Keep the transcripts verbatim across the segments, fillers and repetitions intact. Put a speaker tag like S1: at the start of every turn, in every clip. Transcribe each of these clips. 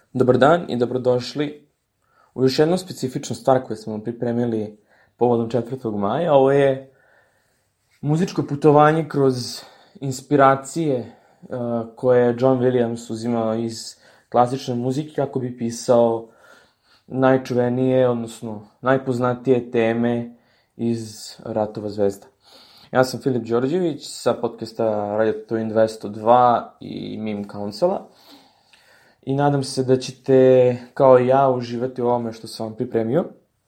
S1: Dobar dan i dobrodošli u još jednu specifičnu stvar koju smo vam pripremili povodom četvrtog maja. Ovo je muzičko putovanje kroz inspiracije uh, koje je John Williams uzimao iz klasične muzike kako bi pisao najčuvenije, odnosno najpoznatije teme iz Ratova zvezda. Ja sam Filip Đorđević sa podcasta Radio Twin dvesta dva i Meme Councila. I nadam se da ćete, kao i ja, uživati u ovome što sam vam pripremio.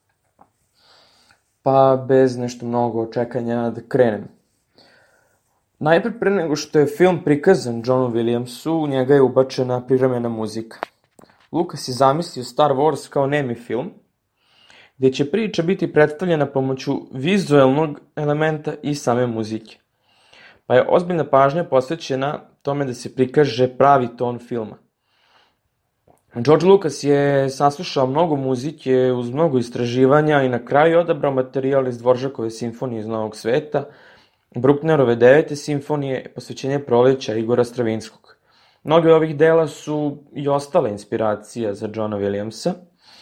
S1: Pa bez nešto mnogo čekanja da krenem. Najpre pre nego što je film prikazan Johnu Williamsu, u njega je ubačena privremena muzika. Lucas je zamislio Star Wars kao nemi film, gde će priča biti predstavljena pomoću vizuelnog elementa i same muzike. Pa je ozbiljna pažnja posvećena tome da se prikaže pravi ton filma. George Lucas je saslušao mnogo muzike uz mnogo istraživanja i na kraju odabrao materijal iz Dvoržakove simfonije iz Novog sveta, Brucknerove devete simfonije, posvećenje proleća Igora Stravinskog. Mnoge ovih dela su i ostale inspiracija za Johna Williamsa,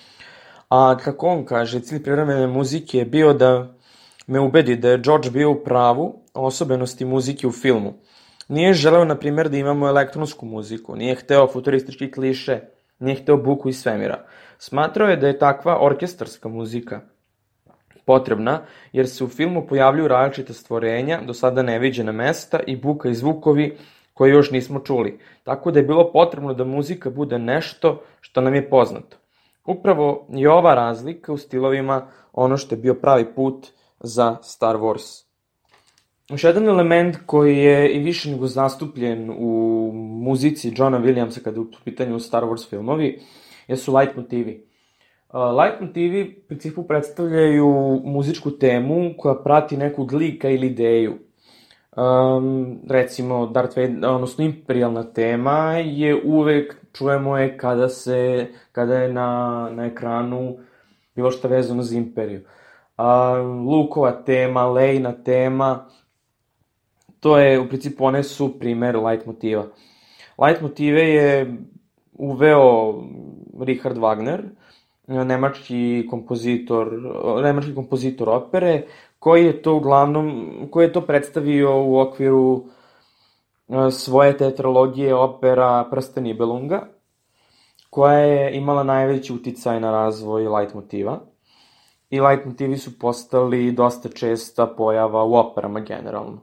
S1: a kako on kaže, cilj privremene muzike je bio da me ubedi da je George bio u pravu o osobenosti muzike u filmu. Nije želeo, na primjer, da imamo elektronsku muziku, nije hteo futuristički kliše, nije hteo buku iz svemira. Smatrao je da je takva orkestarska muzika potrebna, jer se u filmu pojavljuju različita stvorenja, do sada neviđena mesta i buka i zvukovi koje još nismo čuli. Tako da je bilo potrebno da muzika bude nešto što nam je poznato. Upravo je ova razlika u stilovima ono što je bio pravi put za Star Wars. Još jedan element koji je i više nego zastupljen u muzici Johna Williamsa kada je u pitanju Star Wars filmovi, jesu light motivi. Uh, light motivi u principu predstavljaju muzičku temu koja prati nekog lika ili ideju. Um, recimo, Darth Vader, odnosno imperijalna tema je uvek, čujemo je kada, se, kada je na, na ekranu bilo šta vezano za imperiju. Uh, Lukova tema, Lejna tema, to je, u principu, one su primer light motiva. Light motive je uveo Richard Wagner, nemački kompozitor, nemački kompozitor opere, koji je to uglavnom, koji je to predstavio u okviru svoje teatrologije opera Prsten Nibelunga, koja je imala najveći uticaj na razvoj light motiva. I light motivi su postali dosta česta pojava u operama generalno.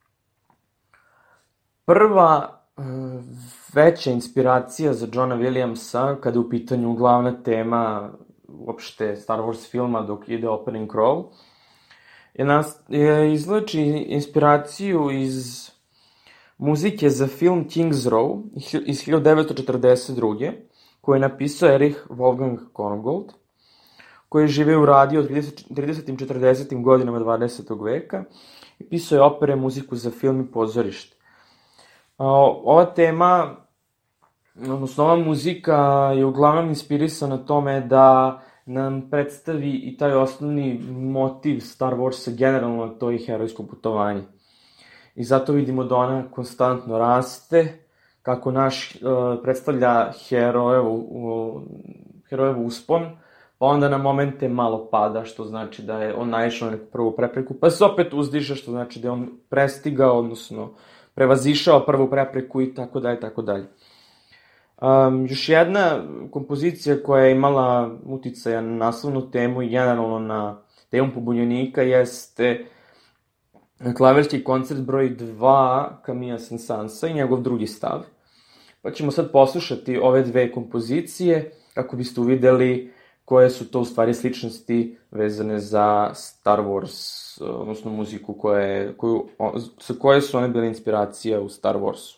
S1: Prva veća inspiracija za Johna Williamsa, kada je u pitanju glavna tema uopšte Star Wars filma dok ide opening crawl, je, nas, je izvlači inspiraciju iz muzike za film King's Row iz hiljadu devetsto četrdeset druge koju je napisao Erich Wolfgang Korngold, koji je živeo u radio od tridesetim i četrdesetim godinama dvadesetog veka i pisao je opere, muziku za film i pozorište. Ova tema, odnosno ova muzika je uglavnom inspirisana tome da nam predstavi i taj osnovni motiv Star Warsa, generalno to je herojsko putovanje. I zato vidimo da ona konstantno raste, kako naš uh, predstavlja herojevu, herojevu uspon, pa onda na momente malo pada, što znači da je on naišao na neku prvu prepreku, pa se opet uzdiže, što znači da je on prestigao, odnosno prevazišao prvu prepreku i tako dalje, tako dalje. Um, još jedna kompozicija koja je imala uticaja na naslovnu temu i generalno na temu pobunjenika jeste klavirski koncert broj dva Camilla Saint-Saënsa i njegov drugi stav. Pa ćemo sad poslušati ove dve kompozicije kako biste uvideli koje su to u stvari sličnosti vezane za Star Wars, odnosno muziku koje, koju, sa koje su one bile inspiracija u Star Warsu.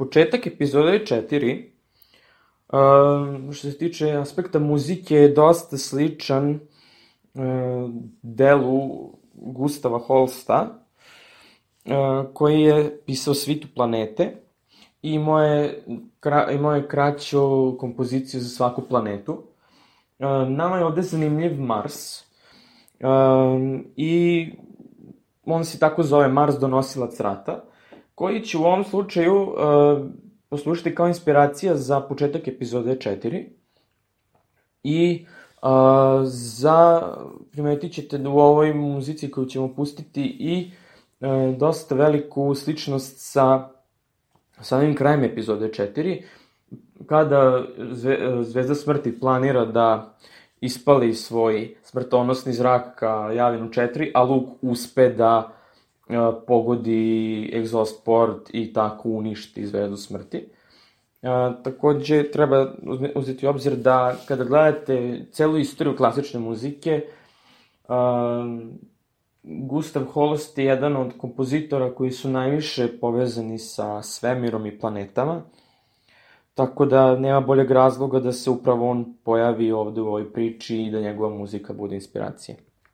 S1: početak epizode četiri, uh, što se tiče aspekta muzike, je dosta sličan uh, delu Gustava Holsta, uh, koji je pisao Svitu planete i imao je, kra, imao je kraću kompoziciju za svaku planetu. Uh, nama je ovde zanimljiv Mars uh, i on se tako zove Mars, donosilac rata, koji će u ovom slučaju uh, poslušati kao inspiracija za početak epizode četiri. I uh, za, primetit ćete da u ovoj muzici koju ćemo pustiti i uh, dosta veliku sličnost sa samim krajem epizode četiri, kada zve, Zvezda smrti planira da ispali svoj smrtonosni zrak ka Javinu četiri, a Luke uspe da uh, pogodi egzost port i tako uništi Zvezdu smrti. Uh, takođe, treba uzeti u obzir da kada gledate celu istoriju klasične muzike, uh, Gustav Holst je jedan od kompozitora koji su najviše povezani sa svemirom i planetama, tako da nema boljeg razloga da se upravo on pojavi ovde u ovoj priči i da njegova muzika bude inspiracija.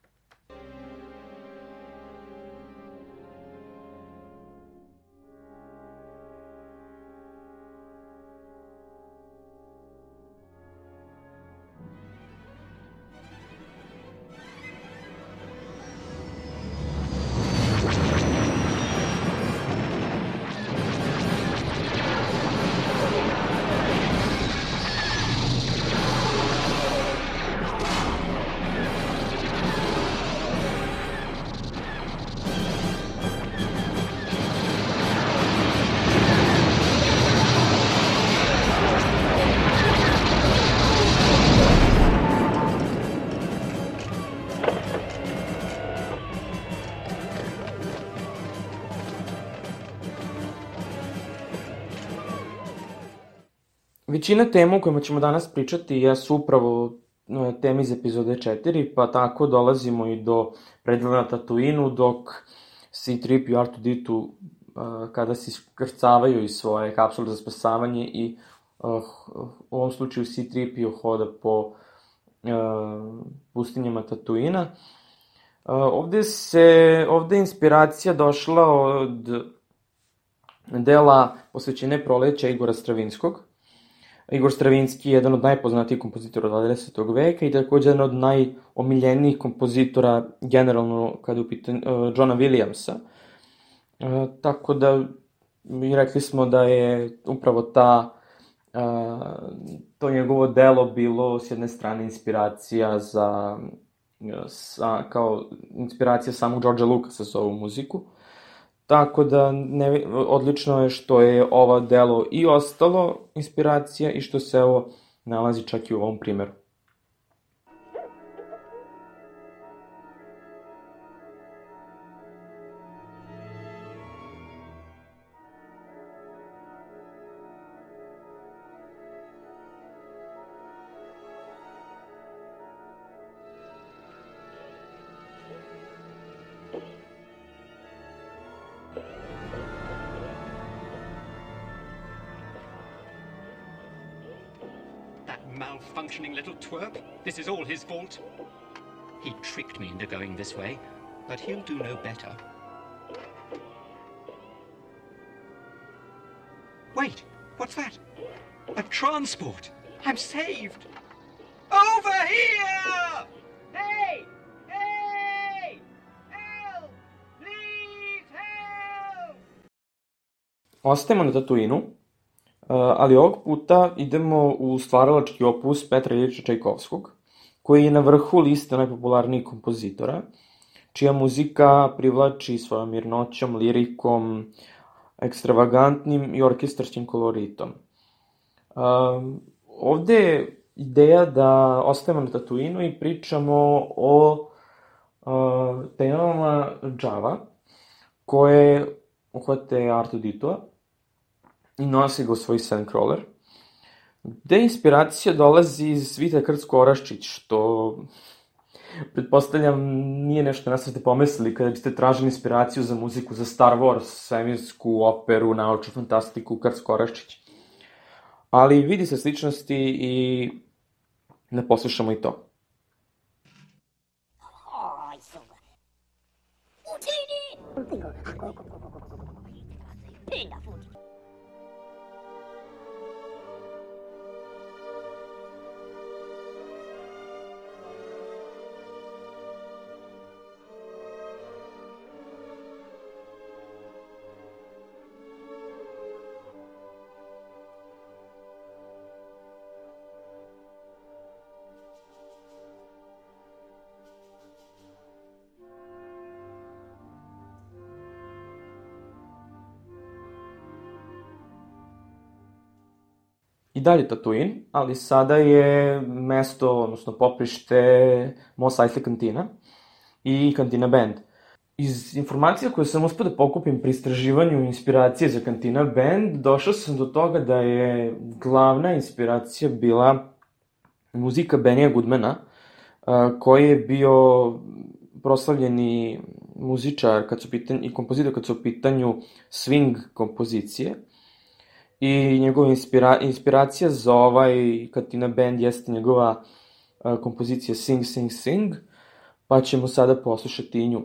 S1: Većina tema o kojima ćemo danas pričati jesu upravo teme iz epizode četiri, pa tako dolazimo i do predvora na Tatooinu, dok C tri P O i R dva D dva kada se iskrcavaju iz svoje kapsule za spasavanje i u ovom slučaju C tri P O hoda po pustinjama Tatooina. Ovde, se, ovde je inspiracija došla od dela posvećene Proleća Igora Stravinskog. Igor Stravinski je jedan od najpoznatijih kompozitora dvadesetog veka i takođe jedan od najomiljenijih kompozitora generalno kada je u pitanju uh, Johna Williamsa. Uh, tako da mi rekli smo da je upravo ta, uh, to njegovo delo bilo s jedne strane inspiracija za, uh, sa, kao inspiracija samog Georgea Lucasa za ovu muziku. Tako da ne, odlično je što je ovo delo i ostalo inspiracija i što se ovo nalazi čak i u ovom primeru.
S2: Malfunctioning little twerp. This is all his fault. He tricked me into going this way, but he'll do no better. Wait, what's that? A transport! I'm saved! Over here! Hey! Hey! Help! Please help!
S1: Ostajemo na Tatooinu, ali ovog puta idemo u stvaralački opus Petra Iljiča Čajkovskog, koji je na vrhu liste najpopularnijih kompozitora, čija muzika privlači svojom mirnoćom, lirikom, ekstravagantnim i orkestarskim koloritom. Um, ovde je ideja da ostajemo na Tatooinu i pričamo o uh, temama Java, koje uhvate R dva D dva i nosi ga u svoj Sandcrawler, gde inspiracija dolazi iz Vita Krcko-Oraščić, što Pretpostavljam, nije nešto na što ste pomislili kada biste tražili inspiraciju za muziku za Star Wars, svemirsku operu, naučnu fantastiku, Krst Koraščić. Ali vidi se sličnosti i ne poslušamo i to. I dalje Tatooine, ali sada je mesto, odnosno poprište Mos Eisley kantina i Cantina Band. Iz informacija koje sam uspio da pokupim pri istraživanju inspiracije za Cantina Band, došao sam do toga da je glavna inspiracija bila muzika Benija Goodmana, koji je bio proslavljeni muzičar kad su pitanju, i kompozitor kad su u pitanju swing kompozicije. I njegova inspira, inspiracija za ovaj Cantina Band jeste njegova uh, kompozicija Sing, Sing, Sing, pa ćemo sada poslušati i nju.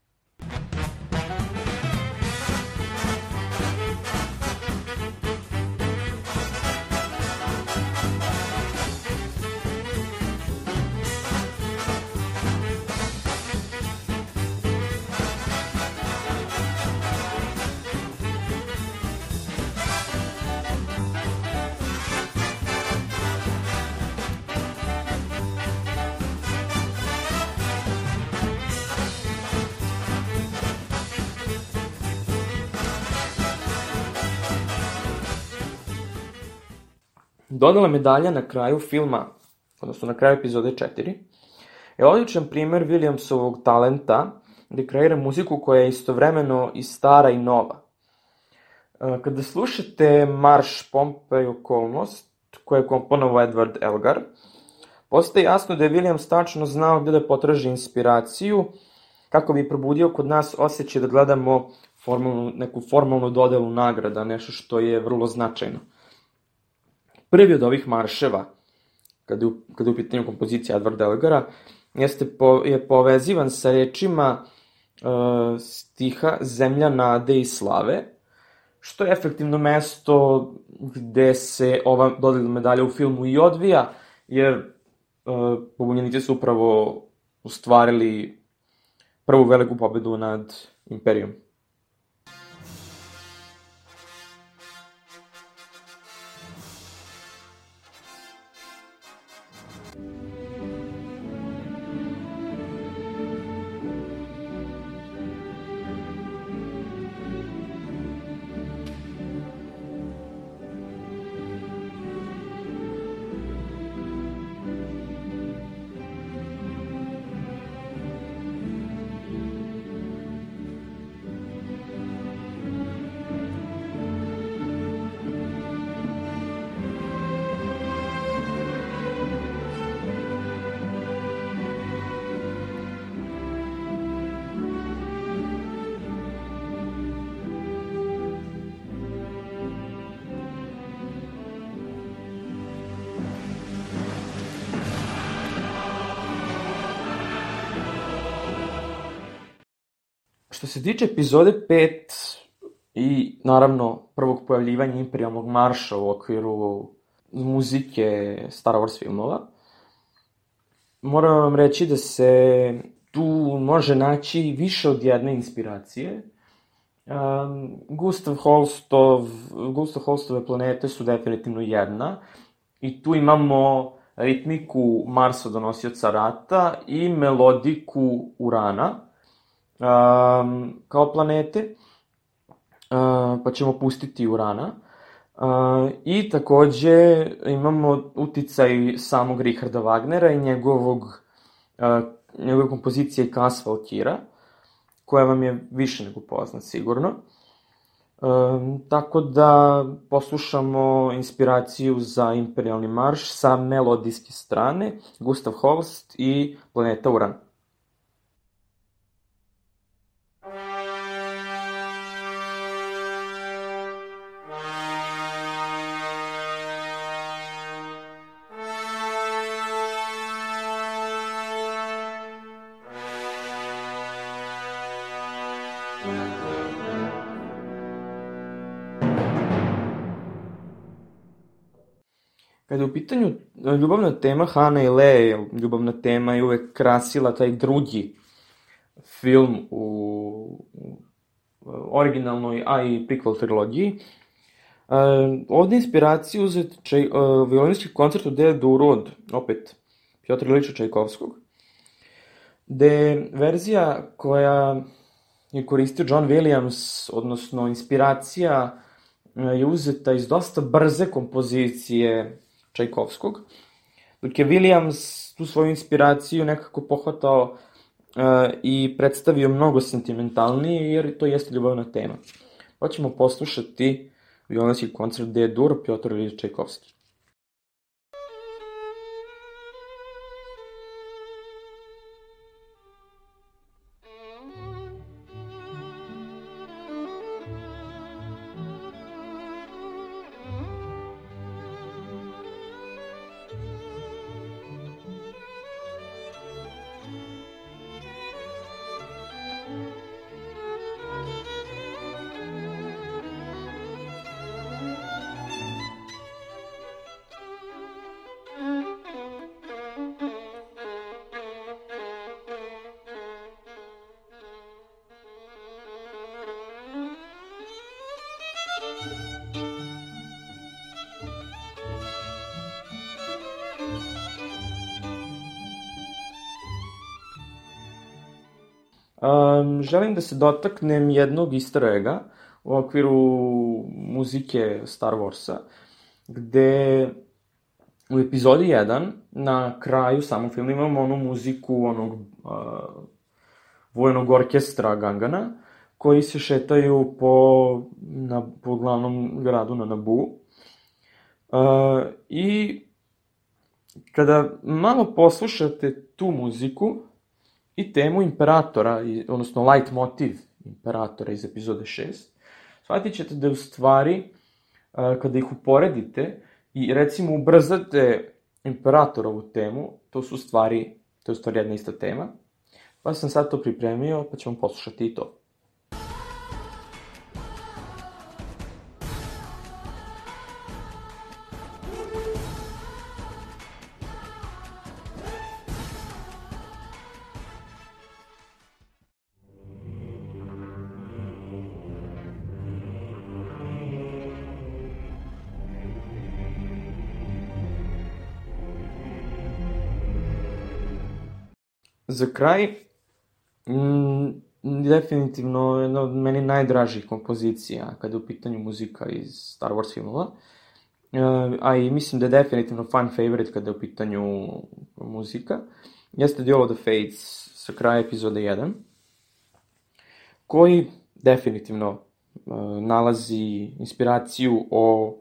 S1: Dodala medalja na kraju filma, odnosno na kraju epizode četiri, je odličan primer Williamsovog talenta da kreira muziku koja je istovremeno i stara i nova. Kada slušate marš Pompa i okolnost, koje je komponovao Edward Elgar, postaje jasno da je Williams tačno znao gde da potraži inspiraciju kako bi probudio kod nas osjećaj da gledamo formalnu, neku formalnu dodelu nagrada, nešto što je vrlo značajno. Prvi od ovih marševa, kada je, kada je u pitanju kompozicija Edwarda Elgara, jeste po, je povezivan sa rečima uh, stiha Zemlja nade i slave, što je efektivno mesto gde se ova dodela medalja u filmu i odvija, jer uh, pobunjenici su upravo ostvarili prvu veliku pobedu nad Imperijom. Što se tiče epizode pet i naravno prvog pojavljivanja imperijalnog marša u okviru muzike Star Wars filmova, moram vam reći da se tu može naći više od jedne inspiracije. Um, Gustav Holstov, Gustav Holstove planete su definitivno jedna i tu imamo ritmiku Marsa donosioca rata i melodiku Urana um, kao planete, uh, pa ćemo pustiti Urana. Uh, I takođe imamo uticaj samog Richarda Wagnera i njegovog, uh, njegove kompozicije Kas Valkira, koja vam je više nego poznat sigurno. Um, tako da poslušamo inspiraciju za Imperijalni marš sa melodijske strane, Gustav Holst i Planeta Uran. Kada je u pitanju ljubavna tema Hana i Leje, ljubavna tema je uvek krasila taj drugi film u originalnoj, a i prequel trilogiji. Ovde inspiraciju uzet čaj, uh, violinski koncert u D-duru od, opet, Pjotra Iliča Čajkovskog, gde je verzija koja je koristio John Williams, odnosno inspiracija je uzeta iz dosta brze kompozicije Čajkovskog, dok je Williams tu svoju inspiraciju nekako pohvatao uh, i predstavio mnogo sentimentalnije, jer to jeste ljubavna tema. Pa ćemo poslušati violinski koncert D-dur Pjotr Ilič Čajkovski. Um, želim da se dotaknem jednog easter egga u okviru muzike Star Warsa, gde u epizodi jedan na kraju samog filma imamo onu muziku onog uh, vojnog orkestra Gangana, koji se šetaju po, na, po glavnom gradu na Naboo. Uh, I kada malo poslušate tu muziku i temu Imperatora, odnosno light motiv Imperatora iz epizode šest, shvatit ćete da u stvari, kada ih uporedite i recimo ubrzate Imperatorovu temu, to su stvari, to je u stvari jedna ista tema, pa sam sad to pripremio, pa ćemo poslušati i to. Za kraj, m, definitivno jedna od meni najdražih kompozicija kada je u pitanju muzika iz Star Wars filmova, e, a i mislim da je definitivno fan favorite kada je u pitanju muzika, jeste Duel of the Fates sa kraja epizode jedan, koji definitivno e, nalazi inspiraciju o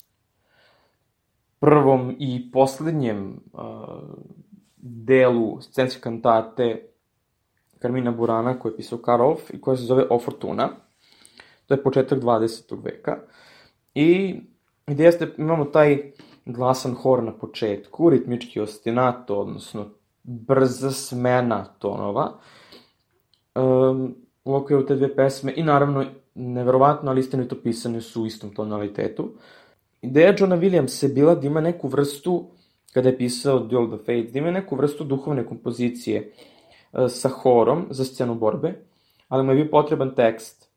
S1: prvom i poslednjem e, delu scenske kantate Carmina Burana koju je pisao Karloff i koja se zove O Fortuna. To je početak dvadesetog veka. I gde jeste, imamo taj glasan hor na početku, ritmički ostinato, odnosno brza smena tonova um, u okviru te dve pesme i naravno, neverovatno, ali istinito pisane su u istom tonalitetu. Ideja Johna Williamsa je bila da ima neku vrstu, kada je pisao Duel of the Fates, da ima neku vrstu duhovne kompozicije uh, sa horom za scenu borbe, ali mu je bio potreban tekst.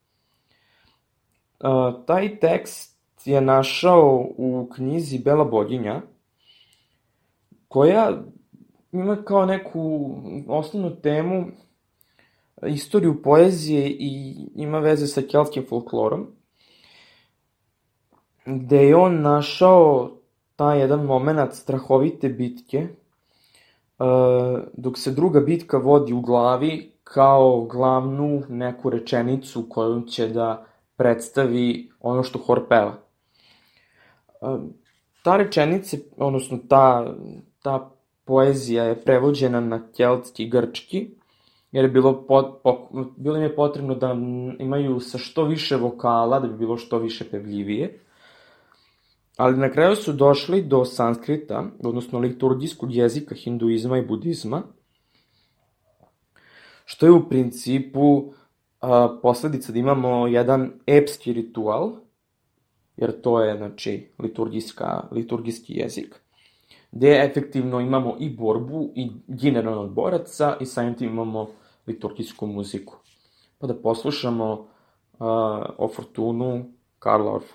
S1: Uh, taj tekst je našao u knjizi Bela boginja, koja ima kao neku osnovnu temu istoriju poezije i ima veze sa keltskim folklorom, gde je on našao taj jedan moment strahovite bitke, uh, dok se druga bitka vodi u glavi kao glavnu neku rečenicu koju će da predstavi ono što hor peva. Ta rečenica, odnosno ta, ta poezija je prevođena na keltski grčki, jer je bilo, pot, po, bilo im je potrebno da imaju sa što više vokala, da bi bilo što više pevljivije. Ali na kraju su došli do sanskrita, odnosno liturgijskog jezika hinduizma i budizma, što je u principu a, posledica da imamo jedan epski ritual, jer to je, znači, liturgijska, liturgijski jezik, gde efektivno imamo i borbu i generalno od boraca i samim tim imamo liturgijsku muziku. Pa da poslušamo uh, o Fortunu Karla Orfa.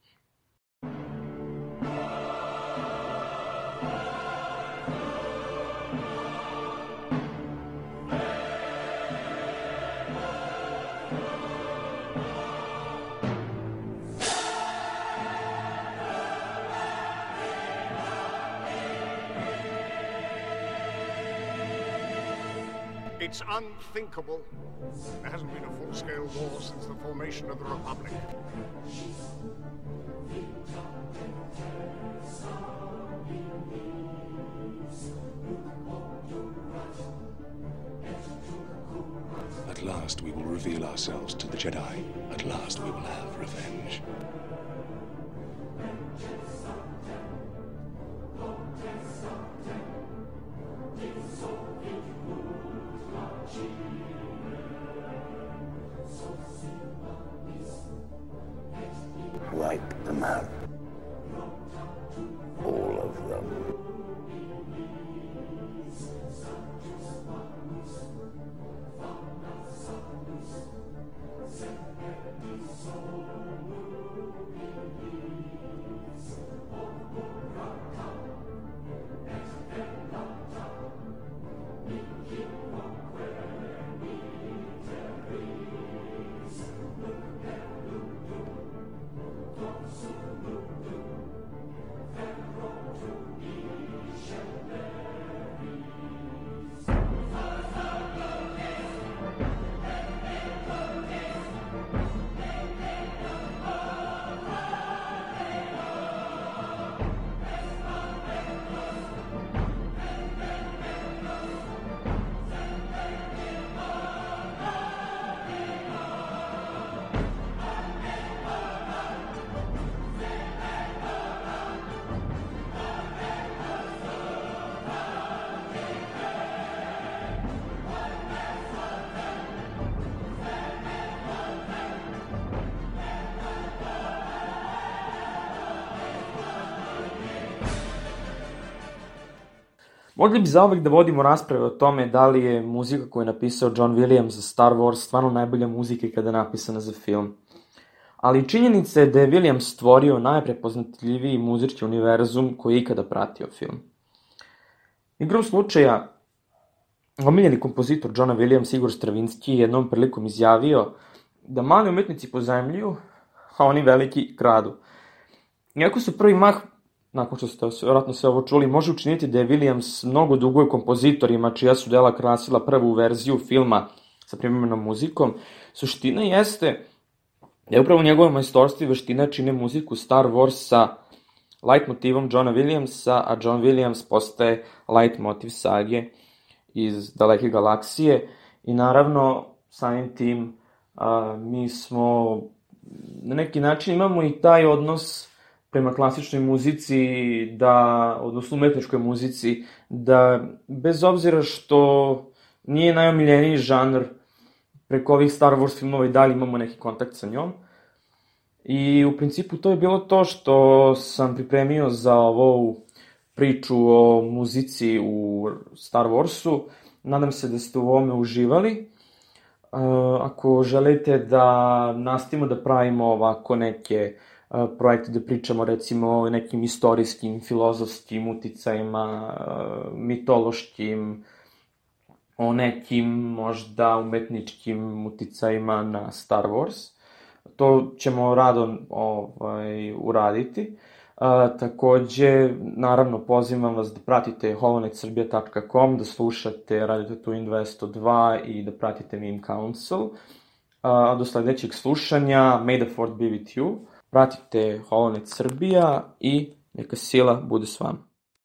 S3: It's unthinkable. There hasn't been a full-scale war since the formation of the Republic.
S4: At last we will reveal ourselves to the Jedi. At last we will have revenge.
S5: Wipe them out. All of them.
S1: Mogli bi zauvek da vodimo rasprave o tome da li je muzika koju je napisao John Williams za Star Wars stvarno najbolja muzika kada je napisana za film. Ali činjenica je da je Williams stvorio najprepoznatljiviji muzički univerzum koji je ikada pratio film. Igrom slučaja, omiljeni kompozitor Johna Williams, Igor Stravinsky, jednom prilikom izjavio da mali umetnici pozajmljuju, a oni veliki kradu. Iako su prvi mah, nakon što ste vjerojatno sve ovo čuli, može učiniti da je Williams mnogo duguje kompozitorima čija su dela krasila prvu verziju filma sa primjerenom muzikom, suština jeste da je upravo u njegovoj majstorstvu i veština čine muziku Star Wars sa light motivom Johna Williamsa, a John Williams postaje light motiv sage iz Daleke galaksije i naravno samim tim a, mi smo na neki način imamo i taj odnos prema klasičnoj muzici, da, odnosno umetničkoj muzici, da bez obzira što nije najomiljeniji žanr, preko ovih Star Wars filmova i dalje imamo neki kontakt sa njom. I u principu to je bilo to što sam pripremio za ovu priču o muzici u Star Warsu. Nadam se da ste u ovome uživali. Ako želite da nastavimo da pravimo ovako neke projekte, da pričamo recimo o nekim istorijskim, filozofskim uticajima, mitološkim, o nekim možda umetničkim uticajima na Star Wars. To ćemo rado ovaj, uraditi. A, takođe, naravno, pozivam vas da pratite holonet srbija tačka com, da slušate Radio Tatooine dvesta dva i da pratite Meme Council. A do sledećeg slušanja, May the Fourth be with you. Pratite Holonet Srbija i neka sila bude s vama.